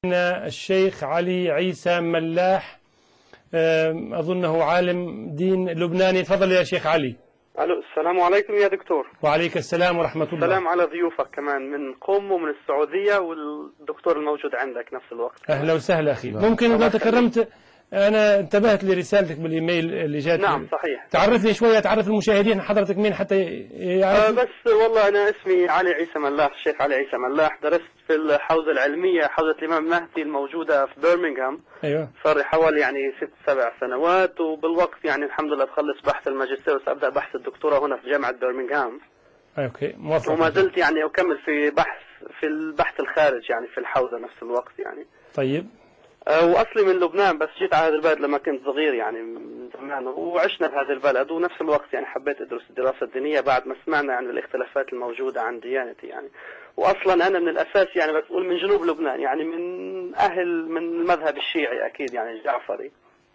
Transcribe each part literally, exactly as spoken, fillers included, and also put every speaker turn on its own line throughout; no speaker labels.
الشيخ علي عيسى ملاح، أظنه عالم دين لبناني. تفضل يا شيخ علي.
الو، السلام عليكم يا دكتور.
وعليك السلام ورحمة الله.
السلام على ضيوفك كمان من قم ومن السعودية والدكتور الموجود عندك نفس الوقت.
أهلا وسهلا أخي. ممكن إذا تكرمت، أنا انتبهت لرسالتك بالإيميل اللي جات.
نعم صحيح.
تعرف لي شوية، تعرف المشاهدين حضرتك مين حتى يعرفوا.
أه بس والله أنا اسمي علي عيسى ملاح، الشيخ علي عيسى ملاح. درست في الحوزة العلمية، حوزة الإمام مهدي الموجودة في برمنغهام.
أيوة.
صار لي حوالي يعني ست سبع سنوات، وبالوقت يعني الحمد لله تخلص بحث الماجستير وسأبدأ بحث الدكتوراه هنا في جامعة برمنغهام.
اوكي موفق.
وما زلت يعني أكمل في بحث في البحث الخارج يعني في الحوزة نفس الوقت يعني.
طيب.
أه وأصلي من لبنان، بس جيت على هذا البلد لما كنت صغير يعني من زمان، وعشنا بهذا البلد، ونفس الوقت يعني حبيت أدرس الدراسة الدينية بعد ما سمعنا عن الاختلافات الموجودة عن ديانتي يعني. وأصلا أنا من الأساس يعني بقول من جنوب لبنان، يعني من أهل من المذهب الشيعي أكيد يعني الجعفري.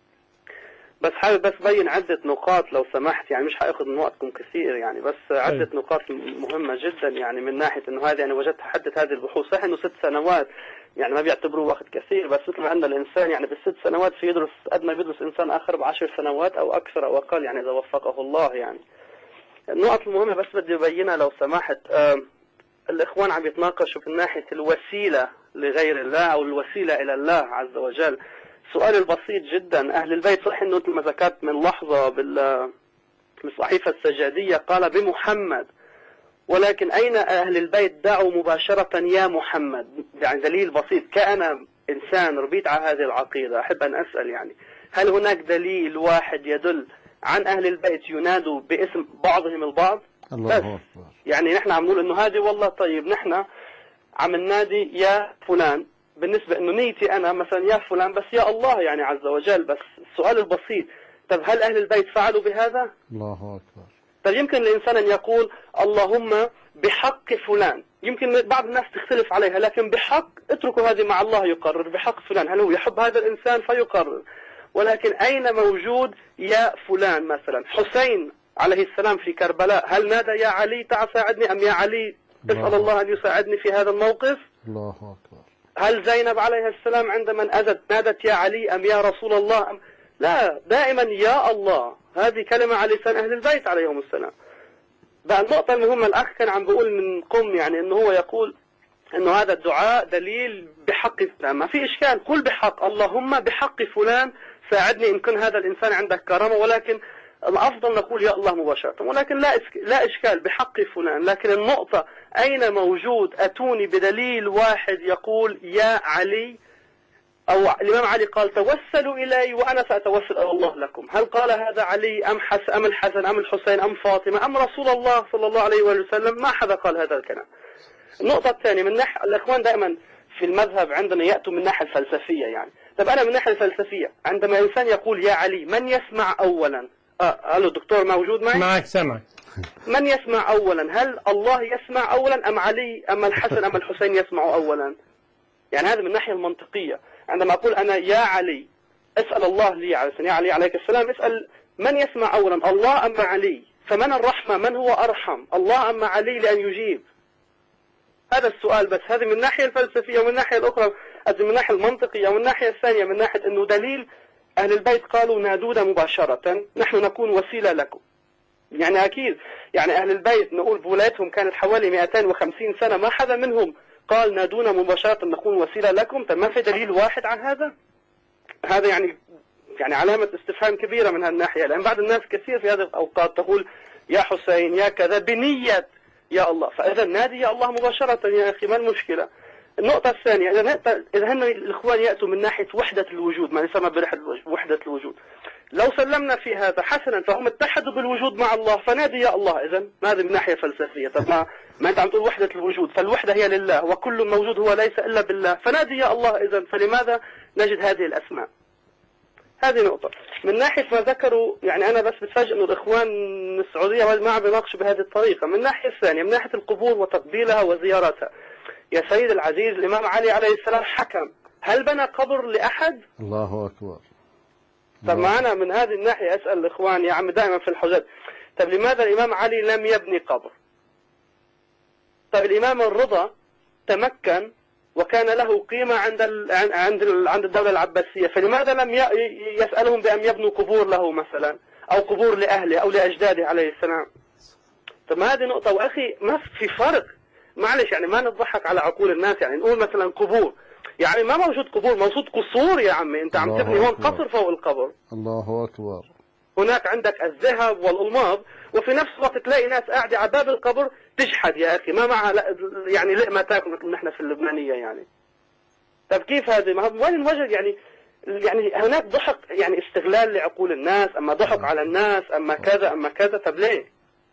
بس حابب بس بين عدة نقاط لو سمحت، يعني مش حاخذ من وقتكم كثير يعني، بس عدة
أيوة.
نقاط مهمة جدا يعني من ناحية إنه هذه يعني وجدت حدة هذه البحوث. صحيح إنه ست سنوات يعني ما بيعتبروه وقت كثير، بس مثل ما أن الإنسان يعني بالست سنوات في يدرس قد ما بيدرس إنسان آخر بعشر سنوات أو أكثر أو أقل يعني إذا وفقه الله يعني. النقط المهمة بس بدي أبينها لو سمحت. آه الإخوان عم يتناقشوا في ناحية الوسيلة لغير الله أو الوسيلة إلى الله عز وجل. سؤال البسيط جدا، أهل البيت صحيح أنه مثل ما ذكرت من لحظة بالصحيفة السجادية قال بمحمد، ولكن أين أهل البيت دعوا مباشرة يا محمد؟ يعني دليل بسيط، كأنا إنسان ربيت على هذه العقيدة أحب أن أسأل يعني هل هناك دليل واحد يدل عن أهل البيت ينادوا باسم بعضهم البعض؟
الله أكبر.
يعني نحن عم نقول إنه هذه والله طيب نحن عم ننادي يا فلان، بالنسبة إنه نيتي أنا مثلا يا فلان بس يا الله يعني عز وجل. بس السؤال البسيط، طب هل أهل البيت فعلوا بهذا؟
الله أكبر.
طب يمكن الإنسان أن يقول اللهم بحق فلان، يمكن بعض الناس تختلف عليها، لكن بحق اتركوا هذه مع الله يقرر. بحق فلان، هل هو يحب هذا الإنسان فيقرر؟ ولكن أين موجود يا فلان؟ مثلا حسين عليه السلام في كربلاء هل نادى يا علي تعال ساعدني، أم يا علي اسأل الله أن يساعدني في هذا الموقف؟
الله أكبر.
هل زينب عليها السلام عندما أذت نادت يا علي أم يا رسول الله أم؟ لا، دائما يا الله. هذه كلمة على لسان أهل البيت عليهم السلام. بقى النقطة المهمة، الأخ كان عم بقول من قم يعني أنه هو يقول أنه هذا الدعاء دليل بحق فلان. ما في إشكال، قل بحق اللهم بحق فلان ساعدني إن كان هذا الإنسان عندك كرامة، ولكن الأفضل نقول يا الله مباشرة. ولكن لا لا إشكال بحق فلان. لكن النقطة أين موجود؟ أتوني بدليل واحد يقول يا علي، أو الإمام علي قال توسلوا إلي وأنا سأتوسل إلى الله لكم. هل قال هذا علي أم حسن أم الحسن أم الحسين أم فاطمة أم رسول الله صلى الله عليه وسلم؟ ما حدا قال هذا الكلام. النقطة الثانية، من ناحية الإخوان دائما في المذهب عندنا يأتوا من الناحية الفلسفية يعني. طب أنا من الناحية الفلسفية عندما إنسان يقول يا علي، من يسمع أولا؟ آه ألو الدكتور موجود معي؟
معك سمعك.
من يسمع أولا؟ هل الله يسمع أولا أم علي أم الحسن أم الحسين يسمعوا أولا؟ يعني هذا من الناحية المنطقية. عندما أقول أنا يا علي اسأل الله لي على يا علي عليك السلام، اسأل من يسمع أولا، الله أم علي؟ فمن الرحمة؟ من هو أرحم، الله أم علي لأن يجيب؟ هذا السؤال. بس هذه من الناحية الفلسفية. ومن الناحية الأخرى من الناحية المنطقية، ومن الناحية الثانية من ناحية أنه دليل أهل البيت قالوا نادونا مباشرة نحن نكون وسيلة لكم. يعني أكيد يعني أهل البيت نقول بولايتهم كانت حوالي مئتين وخمسين سنة، ما حدا منهم قال نادونا مباشرة نكون وسيلة لكم. طب ما في دليل واحد عن هذا؟ هذا يعني يعني علامة استفهام كبيرة من هالناحية، لأن بعض الناس كثير في هذه الأوقات تقول يا حسين يا كذا بنية يا الله، فإذا نادي يا الله مباشرة يا أخي، ما المشكلة؟ النقطة الثانية، إذا إذا هن الإخوان يأتوا من ناحية وحدة الوجود، ما يسمى بوحدة الوجود، لو سلمنا في هذا حسنا فهم اتحدوا بالوجود مع الله فنادي يا الله. إذا هذا من ناحية فلسفية. طب ما ما أنت عم تقول وحدة الوجود، فالوحدة هي لله وكل موجود هو ليس إلا بالله، فنادي يا الله. إذا فلماذا نجد هذه الأسماء؟ هذه نقطة. من ناحية ما ذكروا يعني أنا بس بتفاجئ إنه الإخوان السعودية ما عم بيناقشوا بهذه الطريقة. من الناحية الثانية، من ناحية القبور وتقبيلها وزيارتها، يا سيد العزيز الإمام علي عليه السلام حكم، هل بنى قبر لأحد؟
الله أكبر.
طب معنا من هذه الناحية أسأل الإخوان يا عم دائما في الحجج، طب لماذا الإمام علي لم يبني قبر؟ طب الإمام الرضا تمكن وكان له قيمة عند ال... عند ال... عند الدولة العباسية، فلماذا لم ي... يسألهم بأن يبنوا قبور له مثلا، أو قبور لأهله أو لأجداده عليه السلام؟ طب ما هذه نقطة. وأخي ما في فرق، معلش يعني ما نضحك على عقول الناس، يعني نقول مثلا قبور، يعني ما موجود قبور، موجود قصور يا عمي. أنت عم تبني هون قصر فوق القبر.
الله أكبر.
هناك عندك الذهب والألماظ، وفي نفس الوقت تلاقي ناس قاعدة على باب القبر تشحد يا أخي، ما معها يعني لقمة تاكل مثل نحن في اللبنانية يعني. طب كيف هذه؟ ما وين الوجه يعني؟ يعني هناك ضحك، يعني استغلال لعقول الناس، أما ضحك على الناس، أما كذا أما كذا. طب ليه؟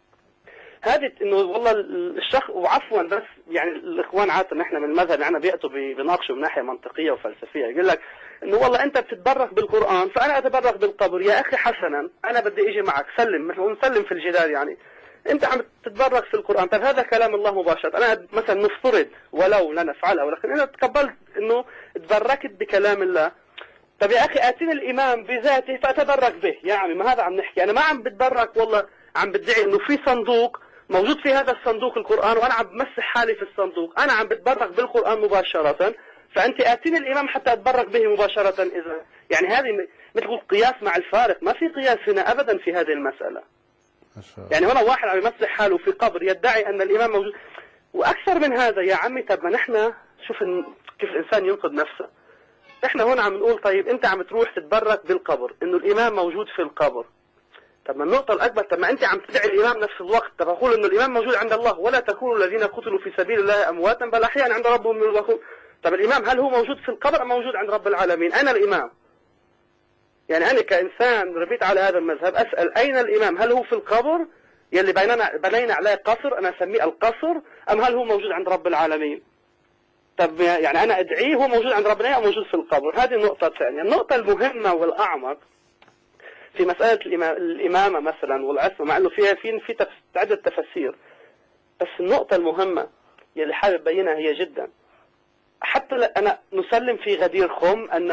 هذه إنه والله الشخص، وعفوا بس يعني الإخوان عادة نحن من المذهب يعني بيأتوا بيناقشوا من ناحية منطقية وفلسفية، يقول لك إنه والله أنت بتتبرك بالقرآن فأنا أتبرك بالقبر. يا أخي حسنا، أنا بدي أجي معك سلم، مثل نسلم في الجدال يعني. أنت عم تتبرك في القرآن، طب هذا كلام الله مباشرة. أنا مثلا نفترض ولو لا نفعلها، ولكن أنا تقبلت إنه تبركت بكلام الله. طب يا أخي آتيني الإمام بذاته فأتبرك به. يا عمي ما هذا عم نحكي، أنا ما عم بتبرك والله، عم بدعي إنه في صندوق موجود في هذا الصندوق القرآن وأنا عم بمسح حالي في الصندوق. أنا عم بتبرك بالقرآن مباشرة، فأنت آتيني الإمام حتى أتبرك به مباشرة. إذا يعني هذه مثل قياس مع الفارق، ما في قياس هنا أبدا في هذه المسألة. يعني هنا واحد عم يمسح حاله في قبر يدعي أن الإمام موجود، وأكثر من هذا يا عمي. طب ما نحن شوف كيف الإنسان ينقذ نفسه. نحن هنا عم نقول طيب أنت عم تروح تتبرك بالقبر، إنه الإمام موجود في القبر. طب ما النقطة الأكبر، طب ما أنت عم تدعي الإمام نفس الوقت. طب أقول إنه الإمام موجود عند الله، ولا تكونوا الذين قتلوا في سبيل الله أمواتا بل أحياء عند ربهم يرزقون. طب الإمام هل هو موجود في القبر أم موجود عند رب العالمين؟ أنا الإمام، يعني أنا كإنسان ربيت على هذا المذهب أسأل أين الإمام؟ هل هو في القبر يلي بيننا بنينا عليه قصر أنا أسميه القصر، أم هل هو موجود عند رب العالمين؟ طب يعني أنا أدعيه هو موجود عند ربنا أو موجود في القبر؟ هذه النقطة الثانية. النقطة المهمة والأعمق في مسألة الإمامة مثلا والعصمة، مع أنه فيها في في عدة تفسير، بس النقطة المهمة يلي حابب بينها هي جدا. حتى أنا نسلم في غدير خم أن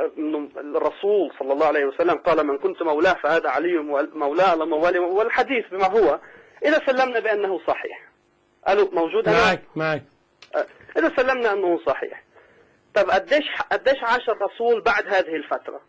الرسول صلى الله عليه وسلم قال من كنت مولاه فهذا علي مولاه الله موالي، والحديث بما هو إذا سلمنا بأنه صحيح. قالوا موجود
معك معك
إذا سلمنا أنه صحيح. طب قديش قديش عاش الرسول بعد هذه الفترة؟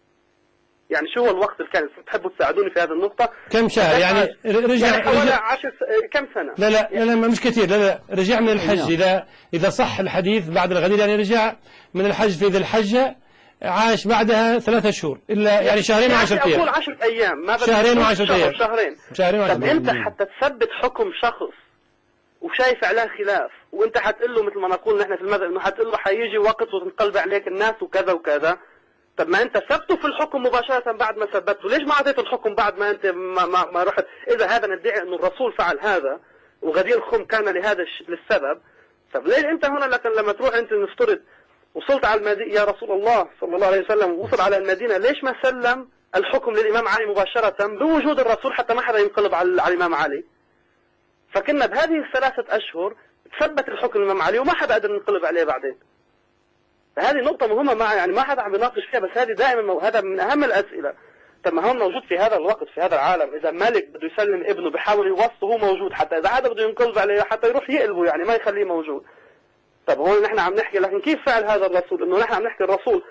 يعني شو هو الوقت اللي كان تحبوا تساعدوني في هذه النقطة؟
كم شهر يعني رجع
يعني حوالي
رجع
عشر كم سنة؟
لا لا لا, لا مش كثير. لا لا رجع من الحج، إذا إذا صح الحديث بعد الغدير، يعني رجع من الحج في ذي الحجة، عاش بعدها ثلاثة شهور إلا يعني شهرين وعشرة أيام.
أقول عشرة أيام، ما
شهرين وعشرة أيام.
شهرين
شهرين وعشرة
طب أنت حتى تثبت حكم شخص وشايف عليه خلاف، وأنت حتقول له مثل ما نقول نحن في المذهب إنه حتقول له حيجي وقت وتنقلب عليك الناس وكذا وكذا. طب ما انت ثبته في الحكم مباشرة بعد ما ثبته، ليش ما اعطيته الحكم بعد ما انت ما, ما, ما رحت؟ اذا هذا ندعي انه الرسول فعل هذا وغدير خم كان لهذا للسبب، طب ليش انت هنا لكن لما تروح انت نفترض وصلت على المدينة يا رسول الله صلى الله عليه وسلم وصل على المدينة، ليش ما سلم الحكم للامام علي مباشرة بوجود الرسول حتى ما حدا ينقلب على, على الامام علي؟ فكنا بهذه الثلاثة اشهر ثبت الحكم للامام علي وما حدا قدر ينقلب عليه بعدين. هذه نقطة مهمة، مع يعني ما حدا عم يناقش فيها، بس هذه دائما هذا من أهم الأسئلة. طب ما هو موجود في هذا الوقت في هذا العالم، إذا ملك بده يسلم ابنه بحاول يوصله هو موجود، حتى إذا هذا بده ينقلب عليه حتى يروح يقلبه يعني ما يخليه موجود. طب هون نحن عم نحكي، لكن كيف فعل هذا الرسول؟ إنه نحن عم نحكي الرسول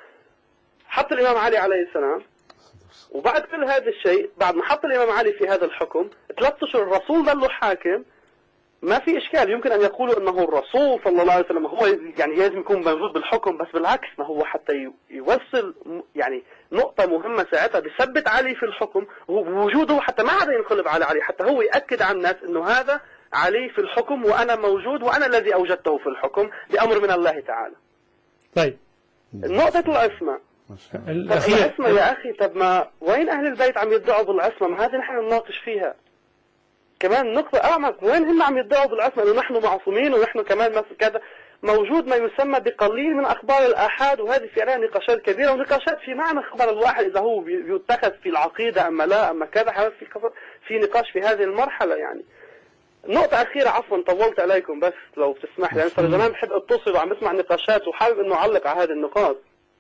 حط الإمام علي عليه السلام، وبعد كل هذا الشيء بعد ما حط الإمام علي في هذا الحكم ثلاث أشهر الرسول ظله حاكم. ما في إشكال، يمكن أن يقولوا أنه الرسول صلى الله عليه وسلم هو يعني لازم يكون موجود بالحكم، بس بالعكس ما هو حتى يوصل يعني نقطة مهمة ساعتها بيثبت علي في الحكم ووجوده حتى ما حدا ينقلب على علي، حتى هو يأكد على الناس أنه هذا علي في الحكم وأنا موجود وأنا الذي أوجدته في الحكم بأمر من الله تعالى.
طيب
نقطة العصمة العصمة يا أخي، طب ما وين أهل البيت عم يدعوا بالعصمة؟ ما هذه نحن نناقش فيها. كمان نقطة أعمق، وين هم عم يدعوا بالعصمة إنه نحن معصومين ونحن كمان مثل كذا؟ موجود ما يسمى بقليل من أخبار الآحاد، وهذه في عليها نقاشات كبيرة، ونقاشات في معنى خبر الواحد إذا هو يتخذ في العقيدة أما لا أما كذا، في في نقاش في هذه المرحلة يعني. نقطة أخيرة عفوا طولت عليكم، بس لو بتسمح لي، أنا صار زمان بحب أتصل وعم بسمع نقاشات وحابب إنه أعلق على هذه النقاط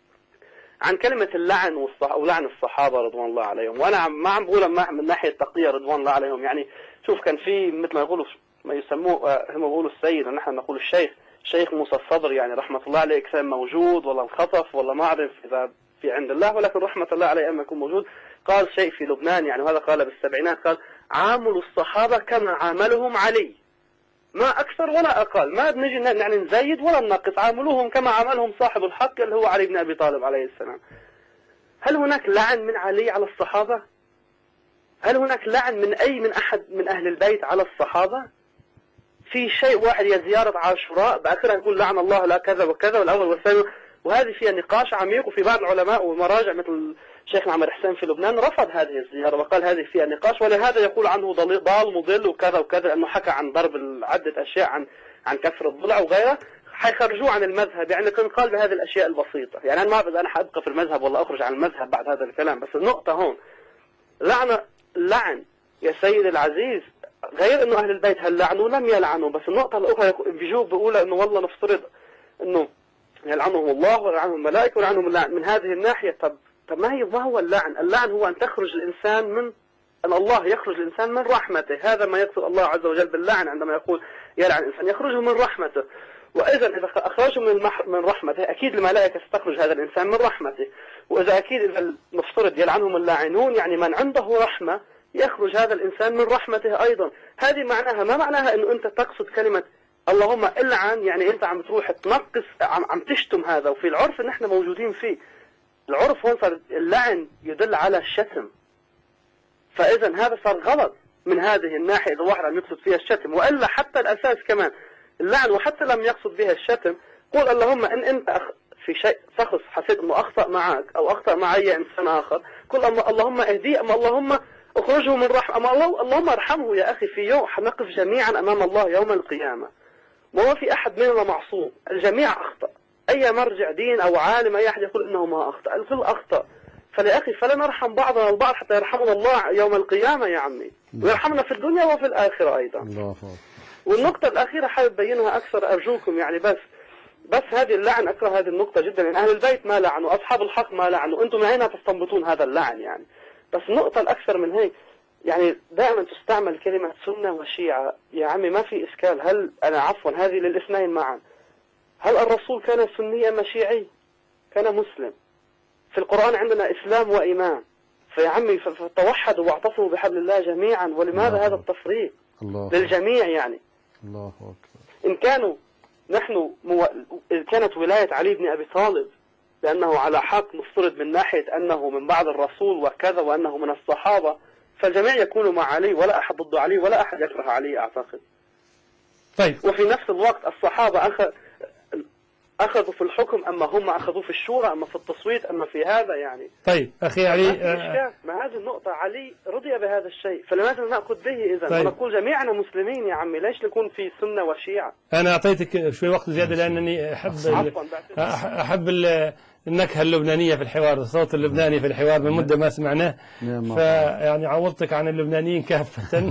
عن كلمة اللعن والصح أو لعن الصحابة رضوان الله عليهم. وأنا ما عم بقولها من ناحية التقية رضوان الله عليهم، يعني شوف كان في مثل ما يقولوا ما يسموه هم بيقولوا السيد ونحن نقول الشيخ، الشيخ موسى الصدر يعني رحمة الله عليه كان موجود، ولا الخطف، ولا ما أعرف إذا في عند الله، ولكن رحمة الله عليه أما يكون موجود، قال شيء في لبنان يعني، وهذا قال بالسبعينات، قال عاملوا الصحابة كما عاملهم علي، ما أكثر ولا أقل، ما بنجي يعني نزيد ولا ننقص، عاملوهم كما عملهم صاحب الحق اللي هو علي بن أبي طالب عليه السلام. هل هناك لعن من علي على الصحابة؟ هل هناك لعن من أي من أحد من أهل البيت على الصحابة؟ في شيء واحد يا زيارة عاشوراء بآخرها يقول لعن الله لا كذا وكذا والأول والثاني، وهذه فيها نقاش عميق، وفي بعض العلماء ومراجع مثل الشيخ عمر حسين في لبنان رفض هذه الزيارة وقال هذه فيها نقاش، ولهذا يقول عنه ضال مضل وكذا وكذا، أنه حكى عن ضرب عدة أشياء، عن عن كسر الضلع وغيرها، حيخرجوه عن المذهب يعني، كان قال بهذه الأشياء البسيطة يعني. أنا ما بدي أنا حأبقى في المذهب ولا أخرج عن المذهب بعد هذا الكلام، بس النقطة هون لعنة لعن يا سيد العزيز، غير انه اهل البيت هل لعنوا لم يلعنوا، بس النقطة الاخرى بيجوا بيقولوا انه والله نفترض انه يلعنهم الله ويلعنهم الملائكة ويلعنهم اللعن من هذه الناحية. طب طب ما هي ما هو اللعن؟ اللعن هو ان تخرج الانسان من ان الله يخرج الانسان من رحمته، هذا ما يقصد الله عز وجل باللعن عندما يقول يلعن الانسان، يخرجه من رحمته. واذا اذا اخرجه من من رحمته اكيد الملائكة ستخرج هذا الانسان من رحمته، واذا اكيد اذا نفترض يلعنهم اللاعنون يعني من عنده رحمة يخرج هذا الإنسان من رحمته أيضا. هذه معناها ما معناها أنه أنت تقصد كلمة اللهم العن يعني أنت عم تروح تنقص، عم, عم تشتم هذا. وفي العرف اللي احنا موجودين فيه، العرف هون صار اللعن يدل على الشتم، فإذا هذا صار غلط من هذه الناحية إذا واحد عم يقصد فيها الشتم. وإلا حتى الأساس كمان اللعن وحتى لم يقصد بها الشتم، قول اللهم إن أنت في شيء شخص حسيت أنه أخطأ معك أو أخطأ مع أي إنسان آخر، قل اللهم اهديه، أما اللهم اخرجه من رحمة، أما الله اللهم ارحمه يا أخي. في يوم حنقف جميعا أمام الله يوم القيامة، وما في أحد مننا معصوم، الجميع أخطأ، أي مرجع دين أو عالم أي أحد يقول إنه ما أخطأ، الكل أخطأ. فيا أخي فلا نرحم بعضنا البعض حتى يرحمنا الله يوم القيامة يا عمي، ويرحمنا في الدنيا وفي الآخرة أيضا. والنقطة الأخيرة حابب بينها أكثر أرجوكم يعني، بس بس هذه اللعن أكره هذه النقطة جدا، لأن أهل البيت ما لعنوا، أصحاب الحق ما لعنوا، أنتم من أين تستنبطون هذا اللعن يعني؟ بس النقطة الأكثر من هيك يعني، دائما تستعمل كلمة سنة وشيعة يا عمي، ما في إشكال. هل أنا عفوا هذه للاثنين معا، هل الرسول كان سني أم شيعي؟ كان مسلم. في القرآن عندنا إسلام وإيمان، فيا عمي فتوحدوا واعتصموا بحبل الله جميعا، ولماذا الله هذا التفريق الله للجميع يعني؟ الله أكبر. إن كانوا نحن مو... إن كانت ولاية علي بن أبي طالب لأنه على حق مفترض من ناحية أنه من بعد الرسول وكذا وأنه من الصحابة، فالجميع يكونوا مع علي، ولا أحد ضد علي، ولا أحد يكره علي أعتقد.
طيب.
وفي نفس الوقت الصحابة أخذ أخذوا في الحكم، أما هم أخذوا في الشورى، أما في التصويت، أما في هذا يعني.
طيب أخي علي،
آه ما هذه النقطة، علي رضي بهذا الشيء، فلماذا نأخذ به إذا؟ طيب. ونقول جميعنا مسلمين يا عمي، ليش نكون في سنة وشيعة؟
أنا أعطيتك شوي وقت زيادة لأنني أحب أحب النكهة اللبنانية في الحوار، الصوت اللبناني في الحوار من مدة ما سمعناه، فيعني عوضتك عن اللبنانيين كافة.